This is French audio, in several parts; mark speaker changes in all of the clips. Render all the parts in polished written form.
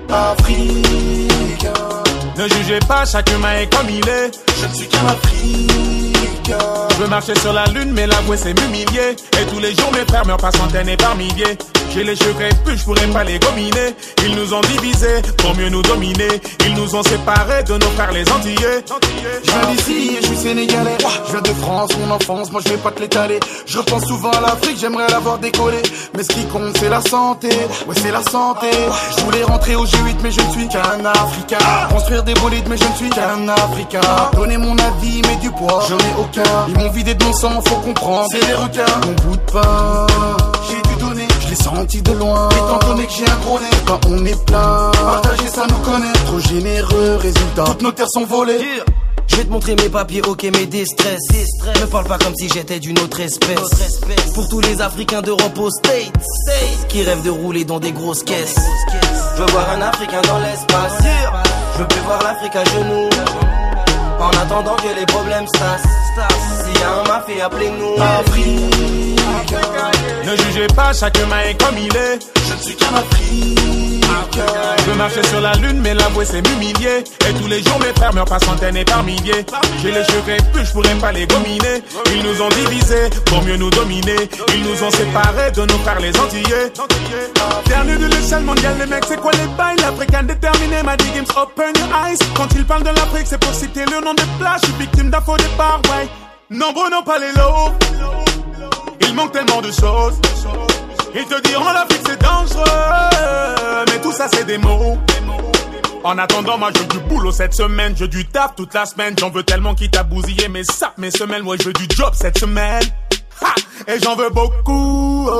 Speaker 1: Africain.
Speaker 2: Ne jugez pas, chaque humain est comme il est.
Speaker 1: Je ne suis qu'un Africain.
Speaker 2: Je veux marcher sur la lune, mais l'avouer c'est m'humilier. Et tous les jours mes frères meurent par centaines et par milliers. J'ai les cheveux crépus, je pourrais pas les gominer. Ils nous ont divisés pour mieux nous dominer. Ils nous ont séparés de nos frères les Antillais.
Speaker 1: Je viens d'ici et je suis sénégalais. Je viens de France, mon enfance, moi je vais pas te l'étaler. Je repense souvent à l'Afrique, j'aimerais l'avoir décollé. Mais ce qui compte c'est la santé, ouais c'est la santé. Je voulais rentrer au G8 mais je ne suis qu'un Africain. Construire des bolides mais je ne suis qu'un Africain. Donner mon avis mais du poids, j'en ai aucun. Ils m'ont vidé de mon sang, faut comprendre, c'est des requins. Mon bout de pain, j'ai dû donner, je l'ai senti de loin. Étant donné que j'ai un gros nez, quand on est plein, partager ça nous connaît. Trop généreux, résultat, toutes nos terres sont volées.
Speaker 3: Je vais te montrer mes papiers, ok, mes déstress. Ne parle pas comme si j'étais d'une autre espèce. Pour tous les Africains d'Europe aux States qui rêvent de rouler dans des grosses caisses. Je veux voir un Africain dans l'espace. Je veux plus voir l'Afrique à genoux. En attendant que les problèmes se tassent. S'il y a un mafia, appelez-nous.
Speaker 1: Africain.
Speaker 2: Ne jugez pas, chaque humain est comme il est.
Speaker 1: Je ne suis qu'un Africain.
Speaker 2: Je veux marcher sur la lune, mais l'avouer c'est m'humilier. Et tous les jours mes frères meurent par centaines et par milliers. J'ai les cheveux crépus, je pourrais pas les gominer. Ils nous ont divisés pour mieux nous dominer. Ils nous ont séparés de nos frères les Antillais. Dernier de l'échelle mondiale, les mecs, c'est quoi les bails? L'Africain déterminé m'a dit games, open your eyes. Quand ils parlent de l'Afrique, c'est pour citer le nom des plages. Je suis victime d'un faux départ, ouais. Nombreux n'ont pas les lots. Il manque tellement de choses. Ils te diront l'Afrique c'est dangereux, mais tout ça c'est des mots. En attendant, moi je veux du boulot cette semaine, je veux du taf toute la semaine. J'en veux tellement quitte à bousiller mes sapes, mes semelles. Ouais, je veux du job cette semaine. Ha! Et j'en veux beaucoup.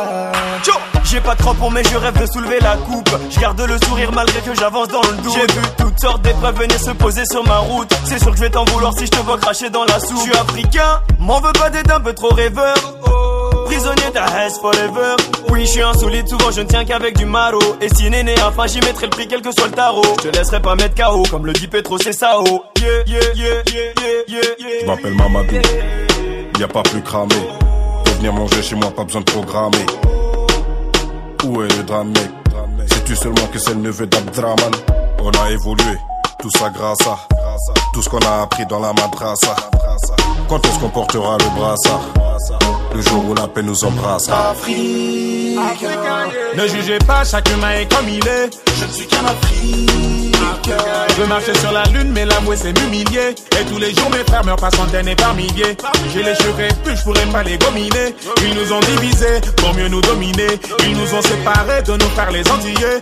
Speaker 4: J'ai pas de crampons mais je rêve de soulever la coupe. Je garde le sourire malgré que j'avance dans le doute. J'ai vu toutes sortes d'épreuves venir se poser sur ma route. C'est sûr que je vais t'en vouloir si je te vois cracher dans la soupe. Je suis africain, m'en veux pas d'être un peu trop rêveur. Prisonnier ta Hesse forever. Oui je suis insolite, souvent je ne tiens qu'avec du maro. Et si néné enfin j'y mettrai le prix quel que soit le tarot. Je te laisserai pas mettre KO comme le dit Petro c'est Sao. Yeah yeah yeah yeah yeah yeah.
Speaker 5: Je m'appelle Mamadou, y a pas plus cramé. Pour venir manger chez moi pas besoin de programmer. Où est le drame mec? Sais-tu seulement que c'est le neveu d'Abdraman? On a évolué, tout ça grâce à tout ce qu'on a appris dans la madrasa. Quand est-ce qu'on portera le brassard? Le jour où la paix nous embrasse.
Speaker 1: Africain.
Speaker 2: Ne jugez pas, chaque humain est comme il est.
Speaker 1: Je ne suis qu'un Africain.
Speaker 2: Je veux marcher sur la lune, mais l'avouer c'est m'humilier. Et tous les jours mes frères meurent par centaines et par milliers. J'ai les cheveux crépus, je pourrais pas les gominer. Ils nous ont divisés pour mieux nous dominer. Ils nous ont séparés de nos frères les Antillais.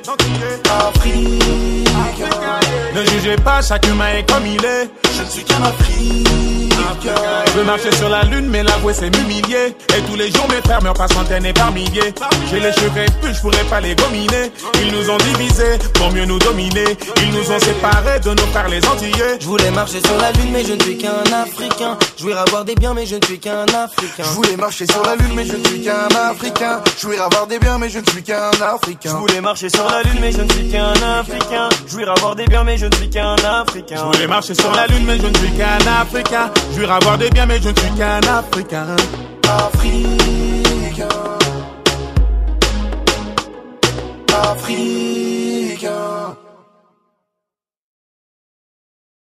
Speaker 1: Africain.
Speaker 2: Ne jugez pas, chaque humain est comme il est.
Speaker 1: Je ne suis qu'un Africain.
Speaker 2: Je veux marcher sur la lune, mais l'avouer c'est m'humilier. Et tous les jours mes frères meurent par centaines et par milliers. J'ai les cheveux crépus, je pourrais pas les gominer. Ils nous ont divisés pour mieux nous dominer. Ils nous ont séparés de nos frères les Antillais.
Speaker 3: Je voulais marcher sur la lune mais je ne suis qu'un Africain. Jouir avoir des biens mais je ne suis qu'un Africain.
Speaker 1: Je voulais marcher sur la lune mais je ne suis qu'un Africain. Jouir avoir des biens mais je ne suis qu'un Africain.
Speaker 4: Je voulais marcher sur la lune mais je ne suis qu'un Africain. Jouir avoir des biens mais je ne suis qu'un Africain.
Speaker 2: Je voulais marcher sur la lune mais je ne suis qu'un Africain. Jouir avoir des biens mais je ne suis qu'un Africain.
Speaker 1: Africain. Africain.